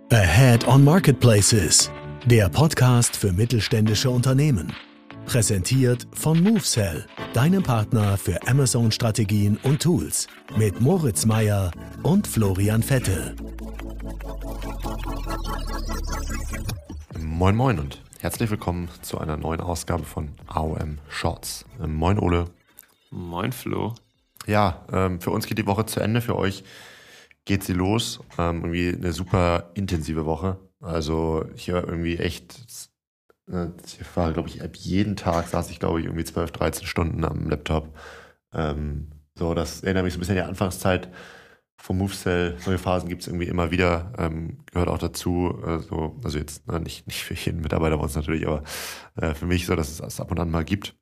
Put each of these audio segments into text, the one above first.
Ahead on Marketplaces, der Podcast für mittelständische Unternehmen. Präsentiert von MoveSell, deinem Partner für Amazon-Strategien und Tools. Mit Moritz Meyer und Florian Vettel. Moin Moin und herzlich willkommen zu einer neuen Ausgabe von AOM Shorts. Moin Ole. Moin Flo. Ja, für uns geht die Woche zu Ende, für euch geht sie los. Irgendwie eine super intensive Woche. Also ich war irgendwie echt, ich war glaube ich, jeden Tag saß ich glaube ich irgendwie 12, 13 Stunden am Laptop. Das erinnert mich so ein bisschen an die Anfangszeit vom MoveSell. Solche Phasen gibt es irgendwie immer wieder, gehört auch dazu. Also jetzt nicht für jeden Mitarbeiter bei uns natürlich, aber für mich so, dass es ab und an mal gibt.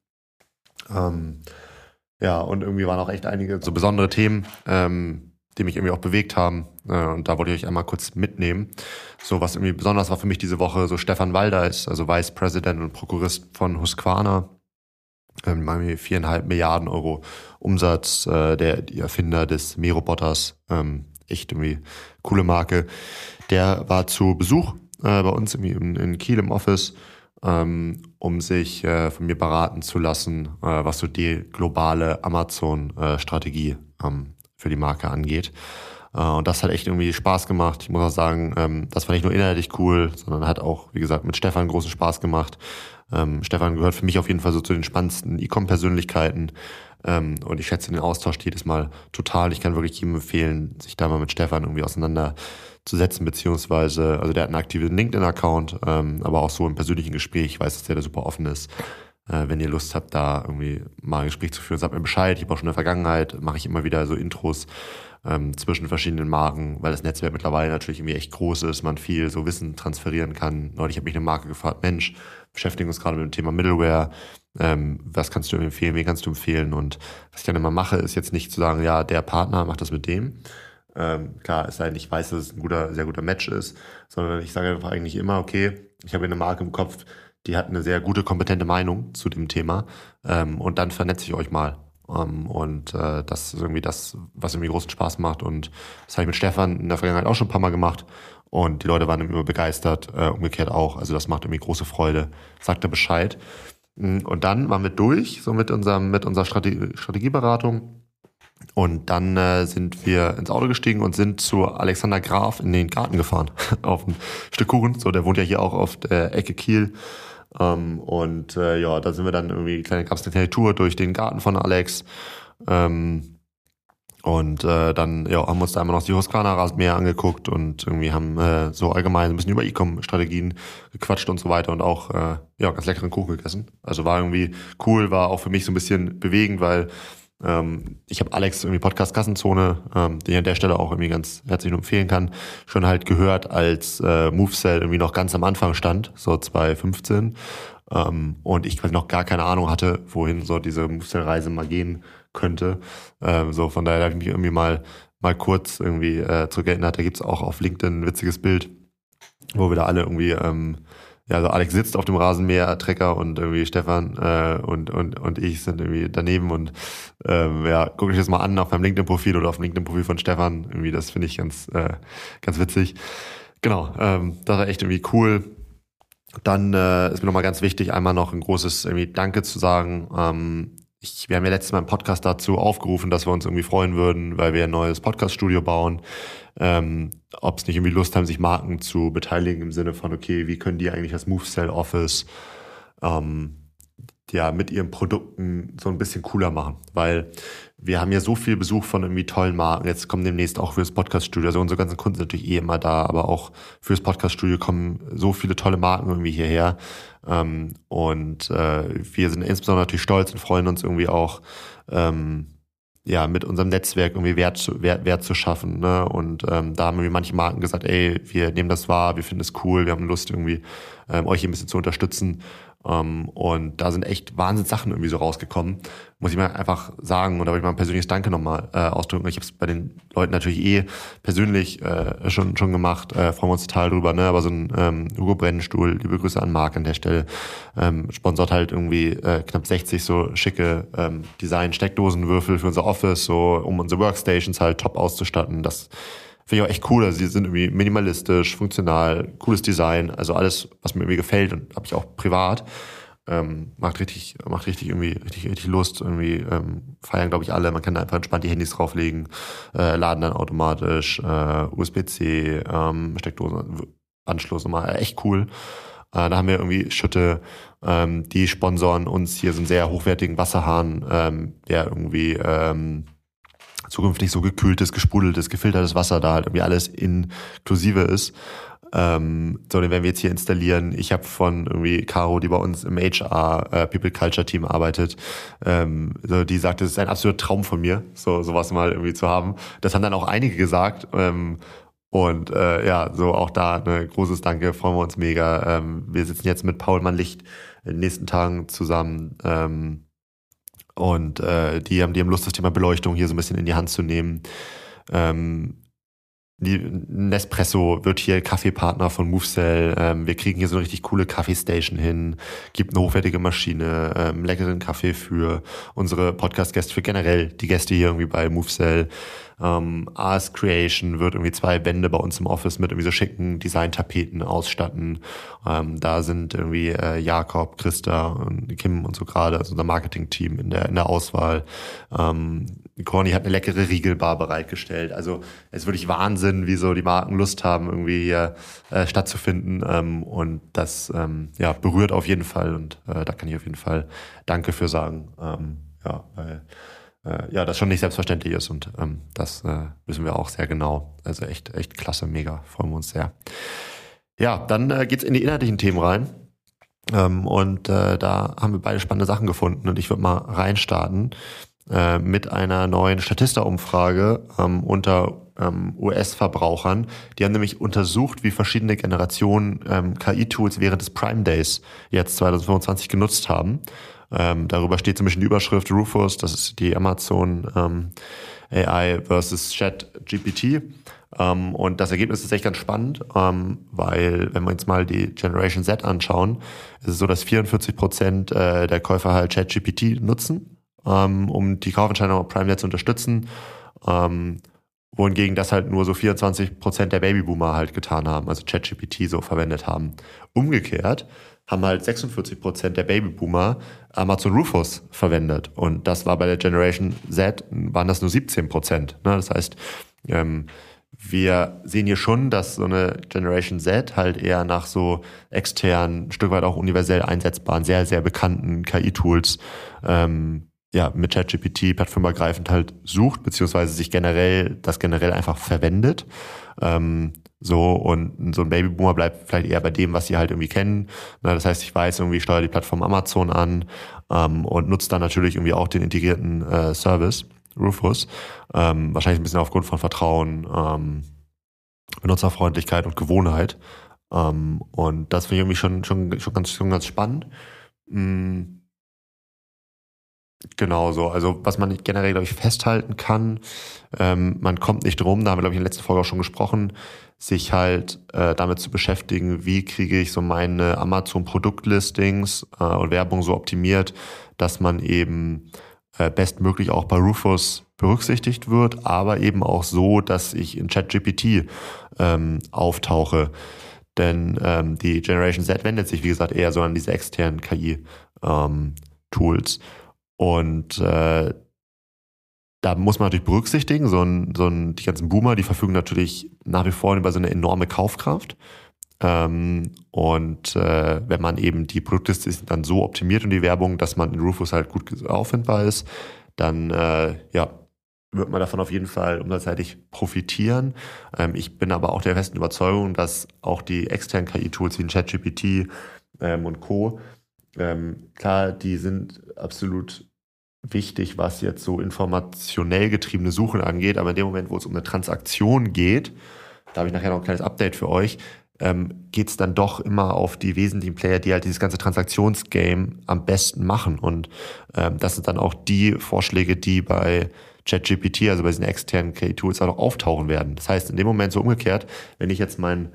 Ja, und irgendwie waren auch echt einige so besondere Themen, die mich irgendwie auch bewegt haben. Und da wollte ich euch einmal kurz mitnehmen. So, was irgendwie besonders war für mich diese Woche, so Stefan Walder ist, also Vice President und Prokurist von Husqvarna. 4,5 Milliarden Euro Umsatz, die Erfinder des Mähroboters. Echt irgendwie coole Marke. Der war zu Besuch bei uns irgendwie in Kiel im Office, um sich von mir beraten zu lassen, was so die globale Amazon-Strategie für die Marke angeht. Und das hat echt irgendwie Spaß gemacht. Ich muss auch sagen, das war nicht nur inhaltlich cool, sondern hat auch, wie gesagt, mit Stefan großen Spaß gemacht. Stefan gehört für mich auf jeden Fall so zu den spannendsten E-Com-Persönlichkeiten. Und ich schätze den Austausch jedes Mal total. Ich kann wirklich jedem empfehlen, sich da mal mit Stefan irgendwie auseinanderzusetzen, beziehungsweise, also der hat einen aktiven LinkedIn-Account, aber auch so im persönlichen Gespräch. Ich weiß, dass der da super offen ist. Wenn ihr Lust habt, da irgendwie mal ein Gespräch zu führen, sagt mir Bescheid. Ich habe auch schon in der Vergangenheit, mache ich immer wieder so Intros zwischen verschiedenen Marken, weil das Netzwerk mittlerweile natürlich irgendwie echt groß ist, man viel so Wissen transferieren kann. Neulich habe mich eine Marke gefragt, Mensch, beschäftigen uns gerade mit dem Thema Middleware, was kannst du empfehlen, wen kannst du empfehlen? Und was ich dann immer mache, ist jetzt nicht zu sagen, ja, der Partner macht das mit dem. Klar, es sei denn, ich weiß, dass es ein sehr guter Match ist, sondern ich sage einfach eigentlich immer, okay, ich habe eine Marke im Kopf, die hat eine sehr gute, kompetente Meinung zu dem Thema, und dann vernetze ich euch mal. Das ist irgendwie das, was irgendwie großen Spaß macht, und das habe ich mit Stefan in der Vergangenheit auch schon ein paar Mal gemacht und die Leute waren immer begeistert, umgekehrt auch, also das macht irgendwie große Freude, sagt er Bescheid. Und dann waren wir durch, so mit unserer Strategieberatung, und dann sind wir ins Auto gestiegen und sind zu Alexander Graf in den Garten gefahren, auf ein Stück Kuchen, so, der wohnt ja hier auch auf der Ecke Kiel. Da sind wir dann irgendwie, gab es eine kleine Tour durch den Garten von Alex. Dann haben wir uns da einmal noch die Husqvarna Rasenmäher angeguckt und irgendwie haben so allgemein ein bisschen über E-Com-Strategien gequatscht und so weiter und auch ganz leckeren Kuchen gegessen. Also war irgendwie cool, war auch für mich so ein bisschen bewegend, weil ich habe Alex irgendwie Podcast Kassenzone, den ich an der Stelle auch irgendwie ganz herzlich nur empfehlen kann, schon halt gehört, als MoveSell irgendwie noch ganz am Anfang stand, so 2015, und ich quasi noch gar keine Ahnung hatte, wohin so diese MoveSell-Reise mal gehen könnte. Von daher habe ich mich irgendwie mal kurz irgendwie zurückerinnert. Da gibt's auch auf LinkedIn ein witziges Bild, wo wir da alle irgendwie also Alex sitzt auf dem Rasenmäher-Trecker und irgendwie Stefan und ich sind irgendwie daneben und guckt euch das mal an auf meinem LinkedIn-Profil oder auf dem LinkedIn-Profil von Stefan. Irgendwie, das finde ich ganz witzig. Genau, das war echt irgendwie cool. Dann ist mir nochmal ganz wichtig, einmal noch ein großes irgendwie Danke zu sagen. Wir haben ja letztes Mal im Podcast dazu aufgerufen, dass wir uns irgendwie freuen würden, weil wir ein neues Podcast-Studio bauen. Ob es nicht irgendwie Lust haben, sich Marken zu beteiligen im Sinne von, okay, wie können die eigentlich das MoveSell Office mit ihren Produkten so ein bisschen cooler machen, weil wir haben ja so viel Besuch von irgendwie tollen Marken. Jetzt kommen demnächst auch fürs Podcast-Studio, also unsere ganzen Kunden sind natürlich immer da, aber auch fürs Podcast-Studio kommen so viele tolle Marken irgendwie hierher. Wir sind insbesondere natürlich stolz und freuen uns irgendwie auch, mit unserem Netzwerk irgendwie Wert zu schaffen. Ne? Und da haben irgendwie manche Marken gesagt, ey, wir nehmen das wahr, wir finden es cool, wir haben Lust irgendwie euch hier ein bisschen zu unterstützen. Und da sind echt Wahnsinnssachen irgendwie so rausgekommen, muss ich mal einfach sagen. Und da will ich mal ein persönliches Danke nochmal ausdrücken. Ich habe es bei den Leuten natürlich persönlich schon gemacht, freuen wir uns total drüber, ne? Aber so ein Hugo Brennenstuhl, liebe Grüße an Marc an der Stelle, sponsort halt irgendwie knapp 60 so schicke Design-Steckdosenwürfel für unser Office, so um unsere Workstations halt top auszustatten. Das Finde ich auch echt cool. Also sie sind irgendwie minimalistisch, funktional, cooles Design. Also alles, was mir irgendwie gefällt und habe ich auch privat. Macht richtig irgendwie richtig Lust. Irgendwie feiern, glaube ich, alle. Man kann da einfach entspannt die Handys drauflegen, laden dann automatisch, USB-C, Steckdosenanschluss nochmal. Echt cool. Da haben wir irgendwie Schütte, die sponsoren uns hier so einen sehr hochwertigen Wasserhahn, der irgendwie zukünftig so gekühltes, gesprudeltes, gefiltertes Wasser da halt irgendwie alles inklusive ist. So, den werden wir jetzt hier installieren. Ich habe von irgendwie Caro, die bei uns im HR People Culture Team arbeitet, so, die sagt, das ist ein absoluter Traum von mir, sowas mal irgendwie zu haben. Das haben dann auch einige gesagt. Und ja, so auch da ein großes Danke, freuen wir uns mega. Wir sitzen jetzt mit Paul Mann-Licht in den nächsten Tagen zusammen. Und die haben Lust, das Thema Beleuchtung hier so ein bisschen in die Hand zu nehmen. Nespresso wird hier Kaffeepartner von MoveSell. Wir kriegen hier so eine richtig coole Kaffeestation hin. Gibt eine hochwertige Maschine, leckeren Kaffee für unsere Podcast-Gäste, für generell die Gäste hier irgendwie bei MoveSell. Ars Creation wird irgendwie 2 Wände bei uns im Office mit irgendwie so schicken Design-Tapeten ausstatten. Da sind irgendwie Jakob, Christa und Kim und so gerade, also unser Marketing-Team in der Auswahl. Corny hat eine leckere Riegelbar bereitgestellt. Also es ist wirklich Wahnsinn, wie so die Marken Lust haben, irgendwie hier stattzufinden. Und das berührt auf jeden Fall. Und da kann ich auf jeden Fall Danke für sagen. Weil das schon nicht selbstverständlich ist. Und das wissen wir auch sehr genau. Also echt klasse, mega. Freuen wir uns sehr. Ja, dann geht's in die inhaltlichen Themen rein. Und da haben wir beide spannende Sachen gefunden. Und ich würde mal reinstarten mit einer neuen Statista-Umfrage unter US-Verbrauchern. Die haben nämlich untersucht, wie verschiedene Generationen KI-Tools während des Prime Days jetzt 2025 genutzt haben. Darüber steht zum Beispiel die Überschrift Rufus, das ist die Amazon AI versus ChatGPT. Und das Ergebnis ist echt ganz spannend, weil wenn wir uns mal die Generation Z anschauen, ist es so, dass 44% der Käufer halt ChatGPT nutzen, um die Kaufentscheidung auf Prime Day zu unterstützen, wohingegen das halt nur so 24% der Babyboomer halt getan haben, also ChatGPT so verwendet haben. Umgekehrt haben halt 46% der Babyboomer Amazon Rufus verwendet. Und das war bei der Generation Z, waren das nur 17%. Ne? Das heißt, wir sehen hier schon, dass so eine Generation Z halt eher nach so externen, ein Stück weit auch universell einsetzbaren, sehr, sehr bekannten KI-Tools mit ChatGPT plattformübergreifend halt sucht, beziehungsweise sich generell einfach verwendet. Und so ein Babyboomer bleibt vielleicht eher bei dem, was sie halt irgendwie kennen. Das heißt, ich weiß irgendwie, ich steuere die Plattform Amazon an und nutze dann natürlich irgendwie auch den integrierten Service, Rufus. Wahrscheinlich ein bisschen aufgrund von Vertrauen, Benutzerfreundlichkeit und Gewohnheit. Und das finde ich irgendwie schon ganz spannend. Genau so. Also was man generell, glaube ich, festhalten kann, man kommt nicht drum, da haben wir, glaube ich, in der letzten Folge auch schon gesprochen, sich halt damit zu beschäftigen, wie kriege ich so meine Amazon-Produktlistings und Werbung so optimiert, dass man eben bestmöglich auch bei Rufus berücksichtigt wird, aber eben auch so, dass ich in ChatGPT auftauche. Denn die Generation Z wendet sich, wie gesagt, eher so an diese externen KI-Tools. Und da muss man natürlich berücksichtigen, die ganzen Boomer, die verfügen natürlich nach wie vor über so eine enorme Kaufkraft. Wenn man eben die Produktliste dann so optimiert und die Werbung, dass man in Rufus halt gut auffindbar ist, dann wird man davon auf jeden Fall umsatzseitig profitieren. Ich bin aber auch der festen Überzeugung, dass auch die externen KI-Tools wie ChatGPT und Co. Klar, die sind absolut wichtig, was jetzt so informationell getriebene Suchen angeht, aber in dem Moment, wo es um eine Transaktion geht, da habe ich nachher noch ein kleines Update für euch, geht es dann doch immer auf die wesentlichen Player, die halt dieses ganze Transaktionsgame am besten machen. Und das sind dann auch die Vorschläge, die bei ChatGPT, also bei diesen externen KI-Tools, auch auftauchen werden. Das heißt, in dem Moment so umgekehrt, wenn ich jetzt mein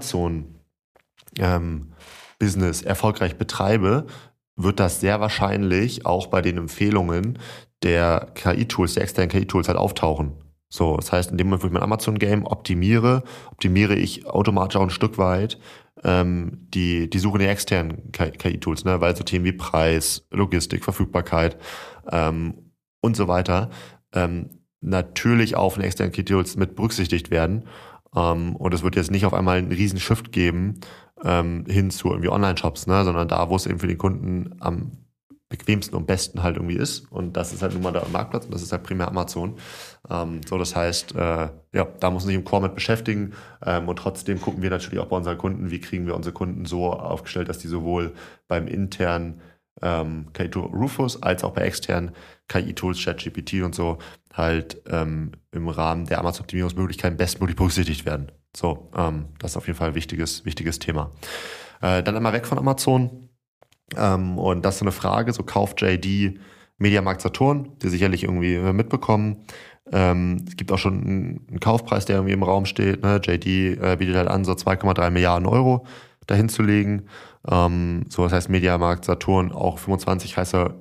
Amazon-Business erfolgreich betreibe, wird das sehr wahrscheinlich auch bei den Empfehlungen der KI-Tools, der externen KI-Tools halt auftauchen. So, das heißt, in dem Moment, wo ich mein Amazon-Game optimiere ich automatisch auch ein Stück weit die Suche in den externen KI-Tools, ne? Weil so Themen wie Preis, Logistik, Verfügbarkeit und so weiter natürlich auch von den externen KI-Tools mit berücksichtigt werden. Und es wird jetzt nicht auf einmal einen riesen Shift geben hin zu irgendwie Online-Shops, ne? Sondern da, wo es eben für den Kunden am bequemsten und besten halt irgendwie ist. Und das ist halt nun mal der Marktplatz und das ist halt primär Amazon. Das heißt, da muss man sich im Core mit beschäftigen. Und trotzdem gucken wir natürlich auch bei unseren Kunden, wie kriegen wir unsere Kunden so aufgestellt, dass die sowohl beim internen KI-Tool Rufus als auch bei externen KI-Tools, ChatGPT und so halt im Rahmen der Amazon-Optimierungsmöglichkeiten bestmöglich berücksichtigt werden. So, das ist auf jeden Fall ein wichtiges Thema. Dann einmal weg von Amazon. Und das ist so eine Frage, so kauft JD Mediamarkt Saturn, die sicherlich irgendwie mitbekommen. Es gibt auch schon einen Kaufpreis, der irgendwie im Raum steht. Ne? JD bietet halt an, so 2,3 Milliarden Euro dahin zu legen. Das heißt, Mediamarkt Saturn auch 25 heißer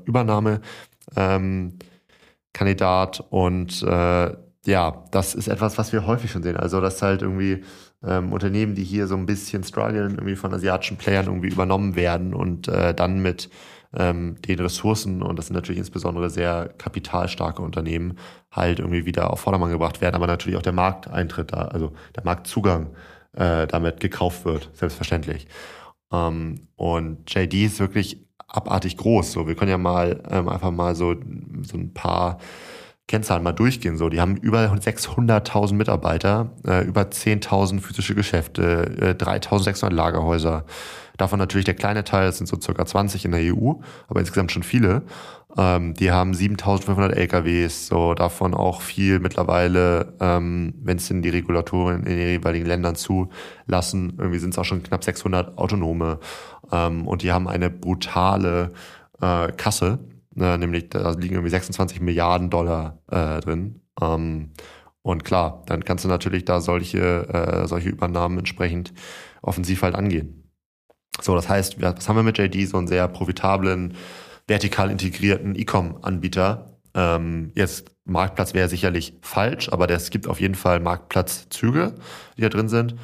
Übernahme-Kandidat. Und das ist etwas, was wir häufig schon sehen. Also, dass halt irgendwie Unternehmen, die hier so ein bisschen strugglen, irgendwie von asiatischen Playern irgendwie übernommen werden und dann mit den Ressourcen, und das sind natürlich insbesondere sehr kapitalstarke Unternehmen, halt irgendwie wieder auf Vordermann gebracht werden, aber natürlich auch der Markteintritt da, also der Marktzugang damit gekauft wird, selbstverständlich. Und JD ist wirklich abartig groß. So, wir können ja mal einfach mal so ein paar Kennzahlen mal durchgehen. So, die haben über 600.000 Mitarbeiter, über 10.000 physische Geschäfte, 3.600 Lagerhäuser. Davon natürlich der kleine Teil, das sind so circa 20 in der EU, aber insgesamt schon viele. Die haben 7.500 LKWs, so davon auch viel mittlerweile, wenn es denn die Regulatoren in den jeweiligen Ländern zulassen, irgendwie sind es auch schon knapp 600 Autonome. Und die haben eine brutale Kasse. Nämlich da liegen irgendwie 26 Milliarden Dollar drin. Und klar, dann kannst du natürlich da solche Übernahmen entsprechend offensiv halt angehen. So, das heißt, was haben wir mit JD? So einen sehr profitablen, vertikal integrierten E-Com-Anbieter. Jetzt Marktplatz wäre sicherlich falsch, aber es gibt auf jeden Fall Marktplatzzüge, die da drin sind.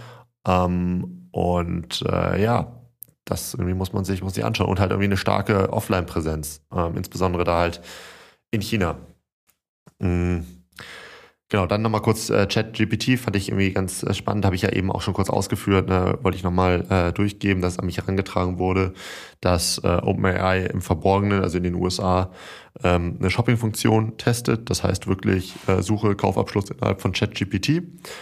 Das irgendwie muss man sich anschauen und halt irgendwie eine starke Offline-Präsenz, insbesondere da halt in China. Genau, dann nochmal kurz ChatGPT, fand ich irgendwie ganz spannend, habe ich ja eben auch schon kurz ausgeführt, ne, wollte ich nochmal durchgeben, dass an mich herangetragen wurde, dass OpenAI im Verborgenen, also in den USA, eine Shopping-Funktion testet, das heißt wirklich Suche, Kaufabschluss innerhalb von ChatGPT.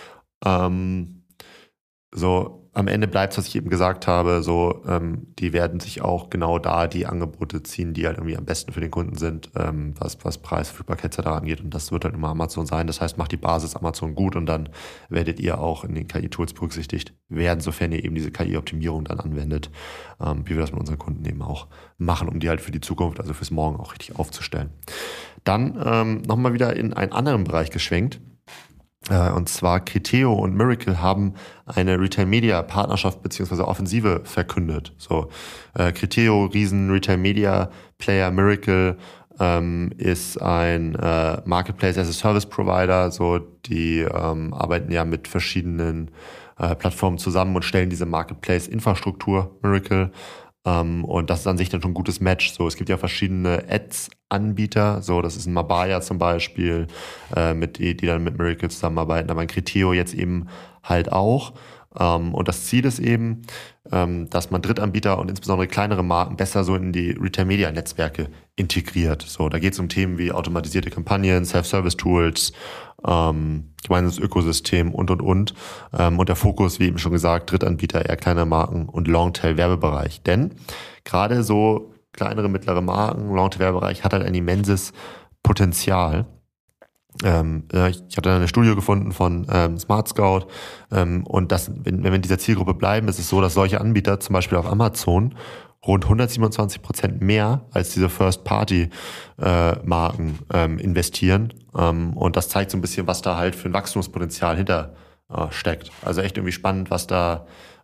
Am Ende bleibt es, was ich eben gesagt habe, die werden sich auch genau da die Angebote ziehen, die halt irgendwie am besten für den Kunden sind, was Preis, Verfügbarkeit etc. angeht. Und das wird halt immer Amazon sein. Das heißt, macht die Basis Amazon gut und dann werdet ihr auch in den KI-Tools berücksichtigt werden, sofern ihr eben diese KI-Optimierung dann anwendet, wie wir das mit unseren Kunden eben auch machen, um die halt für die Zukunft, also fürs Morgen auch richtig aufzustellen. Dann nochmal wieder in einen anderen Bereich geschwenkt. Und zwar Criteo und Miracle haben eine Retail-Media-Partnerschaft bzw. Offensive verkündet. So, Criteo, riesen Retail-Media-Player, Miracle ist ein Marketplace-as-a-Service-Provider. So, die arbeiten ja mit verschiedenen Plattformen zusammen und stellen diese Marketplace-Infrastruktur, Miracle. Und das ist an sich dann schon ein gutes Match. So, es gibt ja verschiedene Ads-Anbieter, so, das ist ein Mabaya zum Beispiel, die dann mit Miracle zusammenarbeiten, aber ein Criteo jetzt eben halt auch. Und das Ziel ist eben, dass man Drittanbieter und insbesondere kleinere Marken besser so in die Retail-Media-Netzwerke integriert. So, da geht es um Themen wie automatisierte Kampagnen, Self-Service-Tools, gemeinsames Ökosystem und. Und der Fokus, wie eben schon gesagt, Drittanbieter, eher kleine Marken und Longtail-Werbebereich. Denn gerade so kleinere, mittlere Marken, Longtail-Werbebereich hat halt ein immenses Potenzial. Ich hatte eine Studie gefunden von Smart Scout und wenn wir in dieser Zielgruppe bleiben, ist es so, dass solche Anbieter zum Beispiel auf Amazon rund 127% mehr als diese First-Party-Marken investieren. Und das zeigt so ein bisschen, was da halt für ein Wachstumspotenzial hinter steckt. Also echt irgendwie spannend, was da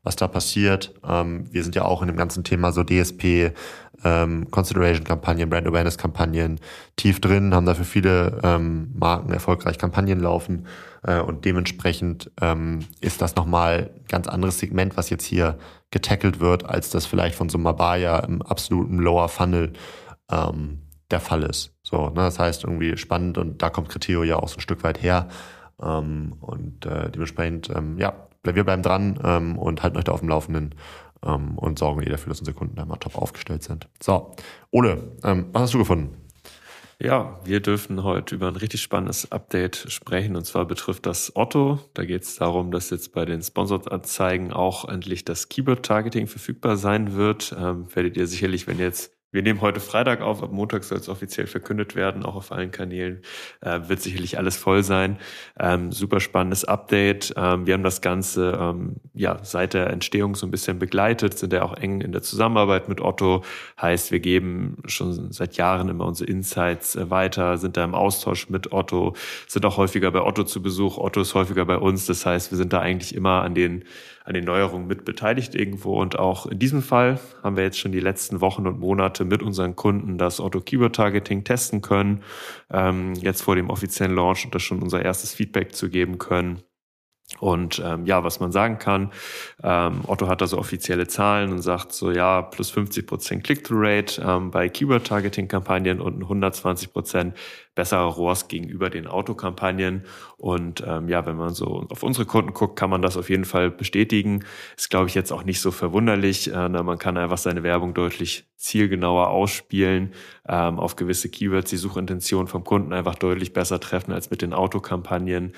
was da passiert. Wir sind ja auch in dem ganzen Thema so DSP, Consideration-Kampagnen, Brand-Awareness-Kampagnen tief drin, haben dafür viele Marken erfolgreich Kampagnen laufen und dementsprechend ist das nochmal ein ganz anderes Segment, was jetzt hier getackelt wird, als das vielleicht von so Mabaya im absoluten Lower Funnel der Fall ist. So, ne? Das heißt irgendwie spannend und da kommt Criteo ja auch so ein Stück weit her und dementsprechend, wir bleiben dran und halten euch da auf dem Laufenden und sorgen dafür, dass unsere Kunden da mal top aufgestellt sind. So, Ole, was hast du gefunden? Ja, wir dürfen heute über ein richtig spannendes Update sprechen und zwar betrifft das Otto. Da geht es darum, dass jetzt bei den Sponsored-Anzeigen auch endlich das Keyword-Targeting verfügbar sein wird. Werdet ihr sicherlich, wir nehmen heute Freitag auf, ab Montag soll es offiziell verkündet werden, auch auf allen Kanälen, wird sicherlich alles voll sein. Super spannendes Update. Wir haben das Ganze seit der Entstehung so ein bisschen begleitet, sind ja auch eng in der Zusammenarbeit mit Otto. Heißt, wir geben schon seit Jahren immer unsere Insights weiter, sind da im Austausch mit Otto, sind auch häufiger bei Otto zu Besuch. Otto ist häufiger bei uns. Das heißt, wir sind da eigentlich immer an den Neuerungen mit beteiligt irgendwo. Und auch in diesem Fall haben wir jetzt schon die letzten Wochen und Monate mit unseren Kunden das Otto Keyword Targeting testen können. Jetzt vor dem offiziellen Launch und da schon unser erstes Feedback zu geben können. Und was man sagen kann, Otto hat da so offizielle Zahlen und sagt so, ja, plus 50% Click-Through-Rate bei Keyword-Targeting-Kampagnen und 120% besserer ROAS gegenüber den Autokampagnen. Und wenn man so auf unsere Kunden guckt, kann man das auf jeden Fall bestätigen. Ist, glaube ich, jetzt auch nicht so verwunderlich. Man kann einfach seine Werbung deutlich zielgenauer ausspielen, auf gewisse Keywords die Suchintention vom Kunden einfach deutlich besser treffen als mit den Autokampagnen.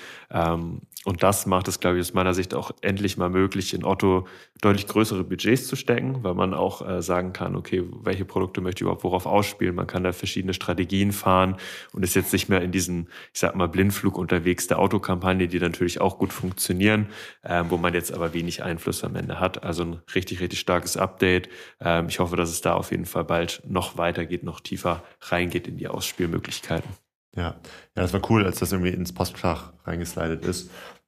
Und das macht es, glaube ich, aus meiner Sicht auch endlich mal möglich, in Otto deutlich größere Budgets zu stecken, weil man auch sagen kann, okay, welche Produkte möchte ich überhaupt worauf ausspielen? Man kann da verschiedene Strategien fahren und ist jetzt nicht mehr in diesem, ich sag mal, Blindflug unterwegs der Autokampagne, die natürlich auch gut funktionieren, wo man jetzt aber wenig Einfluss am Ende hat. Also ein richtig, richtig starkes Update. Ich hoffe, dass es da auf jeden Fall bald noch weitergeht, noch tiefer reingeht in die Ausspielmöglichkeiten. Ja, das war cool, als das irgendwie ins Postfach reingeslidet ist,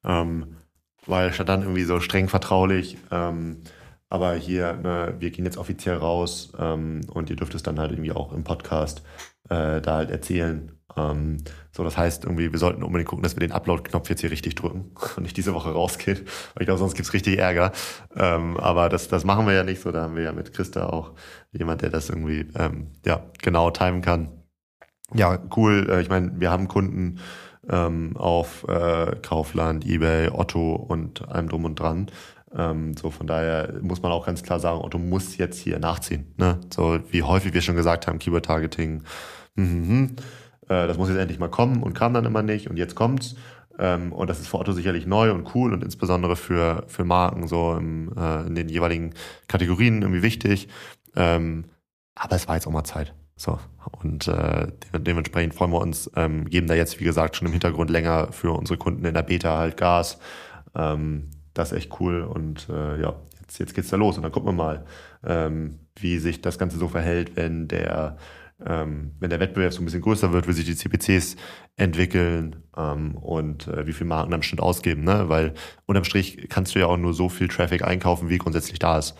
weil statt dann irgendwie so streng vertraulich, aber hier, wir gehen jetzt offiziell raus und ihr dürft es dann halt irgendwie auch im Podcast da halt erzählen. Das heißt irgendwie, wir sollten unbedingt gucken, dass wir den Upload-Knopf jetzt hier richtig drücken und nicht diese Woche rausgehen, weil ich glaube, sonst gibt's richtig Ärger. Aber das machen wir ja nicht so, da haben wir ja mit Christa auch jemand, der das irgendwie genau timen kann. Ja, cool. Ich meine, wir haben Kunden auf Kaufland, eBay, Otto und allem drum und dran. Von daher muss man auch ganz klar sagen, Otto muss jetzt hier nachziehen. Ne? So wie häufig wir schon gesagt haben, Keyword-Targeting, das muss jetzt endlich mal kommen und kam dann immer nicht und jetzt kommt's. Und das ist für Otto sicherlich neu und cool und insbesondere für Marken so in den jeweiligen Kategorien irgendwie wichtig. Aber es war jetzt auch mal Zeit. So, und dementsprechend freuen wir uns, geben da jetzt, wie gesagt, schon im Hintergrund länger für unsere Kunden in der Beta halt Gas. Das ist echt cool und jetzt geht's da los und dann gucken wir mal, wie sich das Ganze so verhält, wenn der Wettbewerb so ein bisschen größer wird, wie sich die CPCs entwickeln und wie viel Marken am Schnitt ausgeben, ne? Weil unterm Strich kannst du ja auch nur so viel Traffic einkaufen, wie grundsätzlich da ist.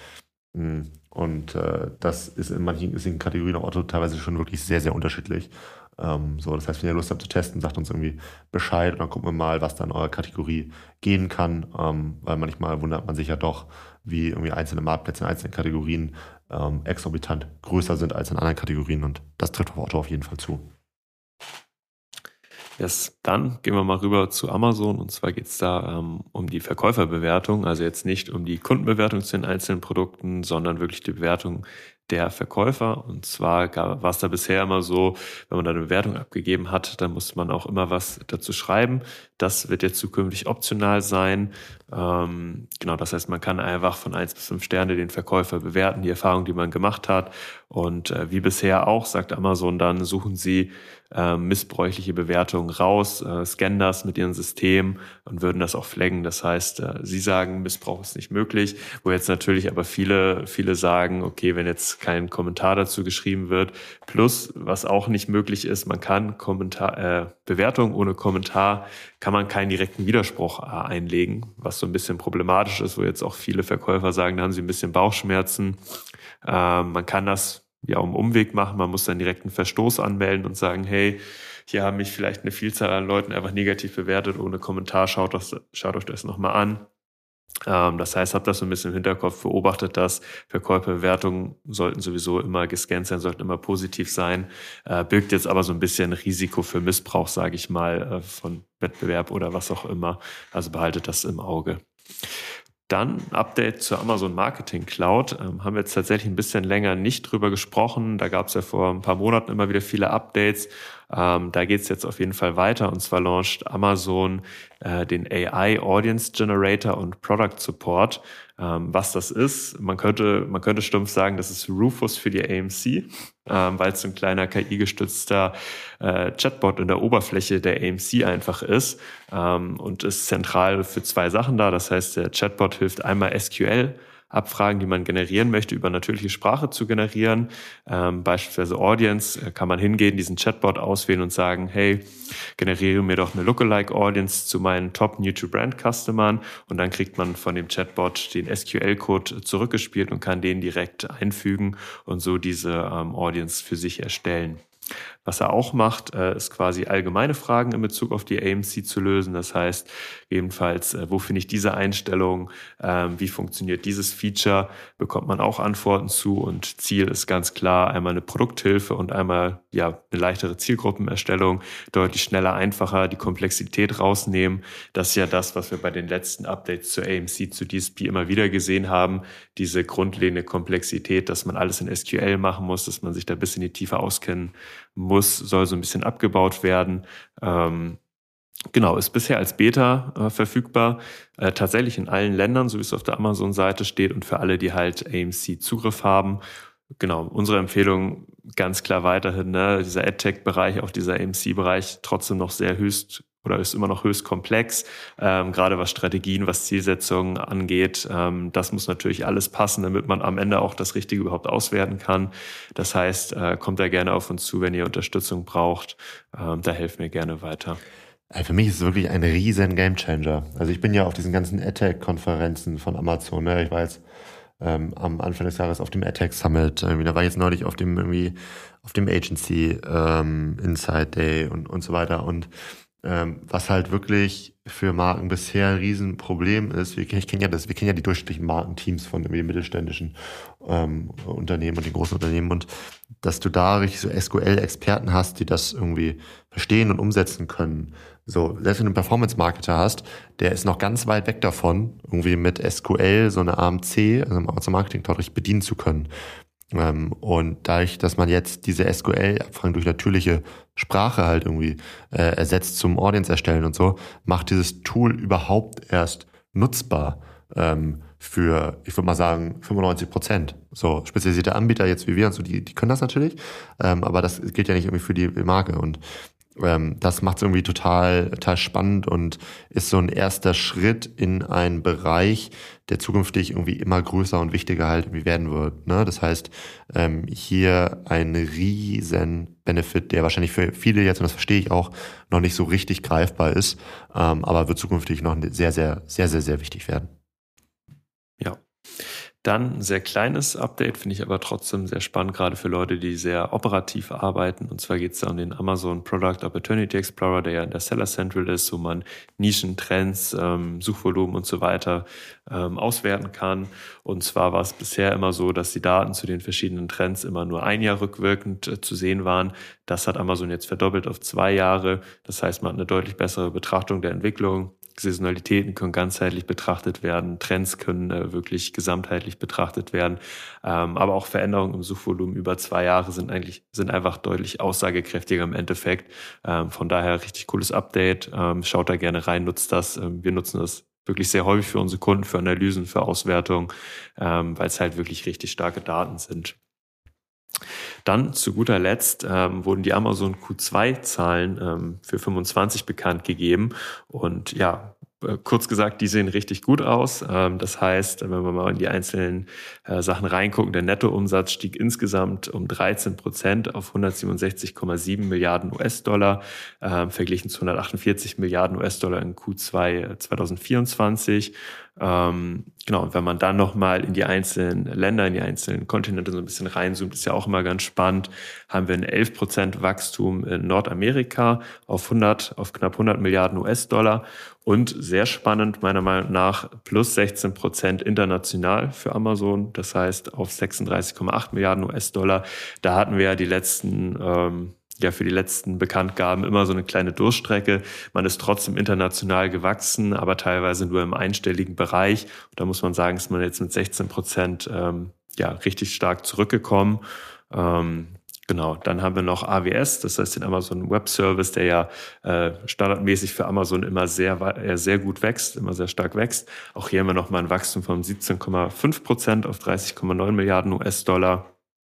Und das ist in manchen Kategorien auch Otto teilweise schon wirklich sehr, sehr unterschiedlich. Das heißt, wenn ihr Lust habt zu testen, sagt uns irgendwie Bescheid und dann gucken wir mal, was da in eurer Kategorie gehen kann. Weil manchmal wundert man sich ja doch, wie irgendwie einzelne Marktplätze in einzelnen Kategorien exorbitant größer sind als in anderen Kategorien und das trifft auf Otto auf jeden Fall zu. Yes, dann gehen wir mal rüber zu Amazon und zwar geht es da um die Verkäuferbewertung, also jetzt nicht um die Kundenbewertung zu den einzelnen Produkten, sondern wirklich die Bewertung der Verkäufer. Und zwar war es da bisher immer so, wenn man da eine Bewertung abgegeben hat, dann musste man auch immer was dazu schreiben. Das wird jetzt zukünftig optional sein. Das heißt, man kann einfach von 1 bis 5 Sterne den Verkäufer bewerten, die Erfahrung, die man gemacht hat. Und wie bisher auch, sagt Amazon dann, suchen Sie missbräuchliche Bewertungen raus, scannen das mit ihrem System und würden das auch flaggen. Das heißt, sie sagen, Missbrauch ist nicht möglich, wo jetzt natürlich aber viele sagen, okay, wenn jetzt kein Kommentar dazu geschrieben wird, plus was auch nicht möglich ist, man kann Bewertung ohne Kommentar, kann man keinen direkten Widerspruch einlegen, was so ein bisschen problematisch ist, wo jetzt auch viele Verkäufer sagen, da haben sie ein bisschen Bauchschmerzen. Man kann das ja um Umweg machen, man muss dann direkt einen Verstoß anmelden und sagen, hey, hier haben mich vielleicht eine Vielzahl an Leuten einfach negativ bewertet, ohne Kommentar, schaut euch das nochmal an. Das heißt, habt das so ein bisschen im Hinterkopf, beobachtet das. Verkäuferbewertungen sollten sowieso immer gescannt sein, sollten immer positiv sein. Birgt jetzt aber so ein bisschen Risiko für Missbrauch, sage ich mal, von Wettbewerb oder was auch immer. Also behaltet das im Auge. Dann Update zur Amazon Marketing Cloud. Haben wir jetzt tatsächlich ein bisschen länger nicht drüber gesprochen. Da gab es ja vor ein paar Monaten immer wieder viele Updates. Da geht es jetzt auf jeden Fall weiter. Und zwar launcht Amazon den AI Audience Generator und Product Support. Was das ist, man könnte stumpf sagen, das ist Rufus für die AMC, weil es so ein kleiner KI-gestützter Chatbot in der Oberfläche der AMC einfach ist und ist zentral für zwei Sachen da. Das heißt, der Chatbot hilft einmal SQL-Abfragen, die man generieren möchte, über natürliche Sprache zu generieren. Beispielsweise Audience, kann man hingehen, diesen Chatbot auswählen und sagen, hey, generiere mir doch eine Lookalike Audience zu meinen Top New-to-Brand-Customern, und dann kriegt man von dem Chatbot den SQL-Code zurückgespielt und kann den direkt einfügen und so diese Audience für sich erstellen. Was er auch macht, ist quasi allgemeine Fragen in Bezug auf die AMC zu lösen. Das heißt, ebenfalls, wo finde ich diese Einstellung, wie funktioniert dieses Feature, bekommt man auch Antworten zu, und Ziel ist ganz klar einmal eine Produkthilfe und einmal eine leichtere Zielgruppenerstellung, deutlich schneller, einfacher, die Komplexität rausnehmen. Das ist ja das, was wir bei den letzten Updates zur AMC, zu DSP immer wieder gesehen haben, diese grundlegende Komplexität, dass man alles in SQL machen muss, dass man sich da ein bisschen in die Tiefe auskennen muss, soll so ein bisschen abgebaut werden. Ist bisher als Beta verfügbar, tatsächlich in allen Ländern, so wie es auf der Amazon-Seite steht, und für alle, die halt AMC-Zugriff haben. Genau, unsere Empfehlung ganz klar weiterhin, dieser AdTech-Bereich, auch dieser AMC-Bereich, trotzdem noch ist immer noch höchst komplex, gerade was Strategien, was Zielsetzungen angeht. Das muss natürlich alles passen, damit man am Ende auch das Richtige überhaupt auswerten kann. Das heißt, kommt da gerne auf uns zu, wenn ihr Unterstützung braucht. Da helfen wir gerne weiter. Für mich ist es wirklich ein riesen Gamechanger. Also ich bin ja auf diesen ganzen AdTech-Konferenzen von Amazon. Ich war jetzt am Anfang des Jahres auf dem AdTech Summit. Da war ich jetzt neulich auf dem Agency Insight Day und so weiter. Und was halt wirklich für Marken bisher ein Riesenproblem ist, wir kennen ja die durchschnittlichen Markenteams von irgendwie mittelständischen Unternehmen und den großen Unternehmen, und dass du da richtig so SQL-Experten hast, die das irgendwie verstehen und umsetzen können. So, selbst wenn du einen Performance-Marketer hast, der ist noch ganz weit weg davon, irgendwie mit SQL so eine AMC, also im Amazon Marketing Cloud, richtig bedienen zu können. Und dadurch, dass man jetzt diese SQL-Abfragen durch natürliche Sprache halt irgendwie ersetzt zum Audience erstellen und so, macht dieses Tool überhaupt erst nutzbar für, ich würde mal sagen, 95%. So spezialisierte Anbieter jetzt wie wir und so, die können das natürlich, aber das gilt ja nicht irgendwie für die Marke, und das macht es irgendwie total spannend und ist so ein erster Schritt in einen Bereich, der zukünftig irgendwie immer größer und wichtiger halt irgendwie werden wird. Ne? Das heißt, hier ein riesen Benefit, der wahrscheinlich für viele jetzt, und das verstehe ich auch, noch nicht so richtig greifbar ist, aber wird zukünftig noch sehr, sehr, sehr, sehr, sehr wichtig werden. Ja. Dann ein sehr kleines Update, finde ich aber trotzdem sehr spannend, gerade für Leute, die sehr operativ arbeiten. Und zwar geht es da um den Amazon Product Opportunity Explorer, der ja in der Seller Central ist, wo man Nischen, Trends, Suchvolumen und so weiter auswerten kann. Und zwar war es bisher immer so, dass die Daten zu den verschiedenen Trends immer nur ein Jahr rückwirkend zu sehen waren. Das hat Amazon jetzt verdoppelt auf 2 Jahre. Das heißt, man hat eine deutlich bessere Betrachtung der Entwicklung. Saisonalitäten können ganzheitlich betrachtet werden, Trends können wirklich gesamtheitlich betrachtet werden, aber auch Veränderungen im Suchvolumen über 2 Jahre sind einfach deutlich aussagekräftiger im Endeffekt. Von daher richtig cooles Update. Schaut da gerne rein, nutzt das. Wir nutzen das wirklich sehr häufig für unsere Kunden, für Analysen, für Auswertung, weil es halt wirklich richtig starke Daten sind. Dann zu guter Letzt wurden die Amazon Q2-Zahlen für 25 bekannt gegeben und ja, kurz gesagt, die sehen richtig gut aus. Das heißt, wenn wir mal in die einzelnen Sachen reingucken, der Nettoumsatz stieg insgesamt um 13% auf 167,7 Milliarden US-Dollar, verglichen zu 148 Milliarden US-Dollar in Q2 2024. Genau, und wenn man dann nochmal in die einzelnen Länder, in die einzelnen Kontinente so ein bisschen reinzoomt, ist ja auch immer ganz spannend, haben wir ein 11% Wachstum in Nordamerika auf knapp 100 Milliarden US-Dollar und sehr spannend meiner Meinung nach plus 16% international für Amazon, das heißt auf 36,8 Milliarden US-Dollar. Da hatten wir ja für die letzten Bekanntgaben immer so eine kleine Durchstrecke. Man ist trotzdem international gewachsen, aber teilweise nur im einstelligen Bereich. Und da muss man sagen, ist man jetzt mit 16% richtig stark zurückgekommen. Genau, dann haben wir noch AWS, das heißt den Amazon Web Service, der ja standardmäßig für Amazon immer sehr gut wächst, immer sehr stark wächst. Auch hier haben wir nochmal ein Wachstum von 17,5% auf 30,9 Milliarden US-Dollar.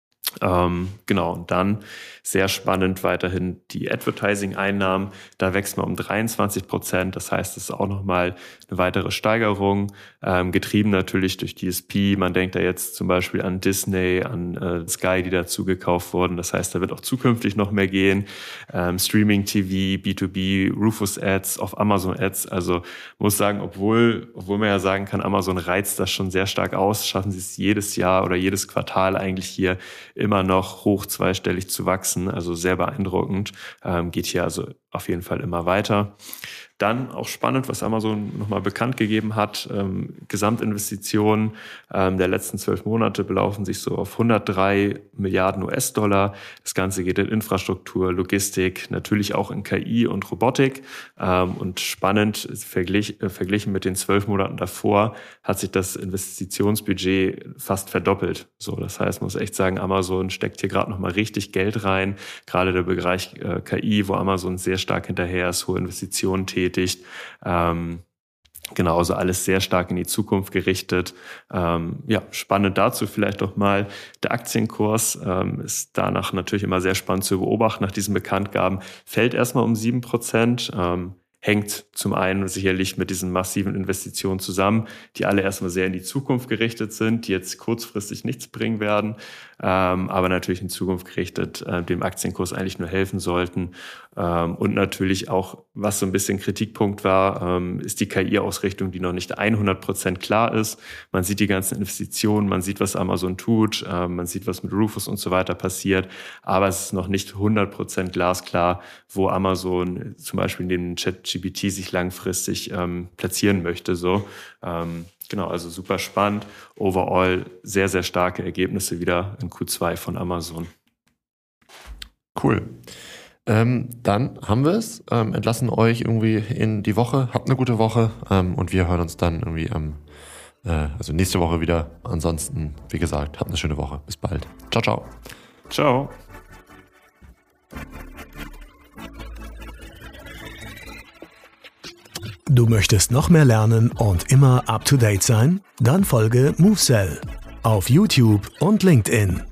Genau, und dann sehr spannend weiterhin die Advertising-Einnahmen. Da wächst man um 23%. Das heißt, das ist auch nochmal eine weitere Steigerung, getrieben natürlich durch DSP. Man denkt da jetzt zum Beispiel an Disney, an Sky, die dazu gekauft wurden. Das heißt, da wird auch zukünftig noch mehr gehen. Streaming TV, B2B, Rufus Ads, auf Amazon Ads. Also muss sagen, obwohl man ja sagen kann, Amazon reizt das schon sehr stark aus, schaffen sie es jedes Jahr oder jedes Quartal eigentlich hier immer noch hoch zweistellig zu wachsen, also sehr beeindruckend, geht hier also auf jeden Fall immer weiter. Dann auch spannend, was Amazon nochmal bekannt gegeben hat, Gesamtinvestitionen der letzten 12 Monate belaufen sich so auf 103 Milliarden US-Dollar. Das Ganze geht in Infrastruktur, Logistik, natürlich auch in KI und Robotik. Und spannend, verglichen mit den 12 Monaten davor, hat sich das Investitionsbudget fast verdoppelt. So, das heißt, man muss echt sagen, Amazon steckt hier gerade nochmal richtig Geld rein. Gerade der Bereich KI, wo Amazon sehr stark hinterher ist, hohe Investitionen tätigt. Genauso alles sehr stark in die Zukunft gerichtet. Spannend dazu vielleicht noch mal, der Aktienkurs ist danach natürlich immer sehr spannend zu beobachten. Nach diesen Bekanntgaben fällt erstmal um 7%. Hängt zum einen sicherlich mit diesen massiven Investitionen zusammen, die alle erstmal sehr in die Zukunft gerichtet sind, die jetzt kurzfristig nichts bringen werden, aber natürlich in Zukunft gerichtet dem Aktienkurs eigentlich nur helfen sollten. Und natürlich auch, was so ein bisschen Kritikpunkt war, ist die KI-Ausrichtung, die noch nicht 100% klar ist. Man sieht die ganzen Investitionen, man sieht, was Amazon tut, man sieht, was mit Rufus und so weiter passiert, aber es ist noch nicht 100% glasklar, wo Amazon zum Beispiel neben ChatGPT sich langfristig platzieren möchte. Genau, also super spannend. Overall sehr, sehr starke Ergebnisse wieder in Q2 von Amazon. Cool. Dann haben wir es. Entlassen euch irgendwie in die Woche. Habt eine gute Woche und wir hören uns dann irgendwie also nächste Woche wieder. Ansonsten, wie gesagt, habt eine schöne Woche. Bis bald. Ciao, ciao. Ciao. Du möchtest noch mehr lernen und immer up to date sein? Dann folge MoveSell auf YouTube und LinkedIn.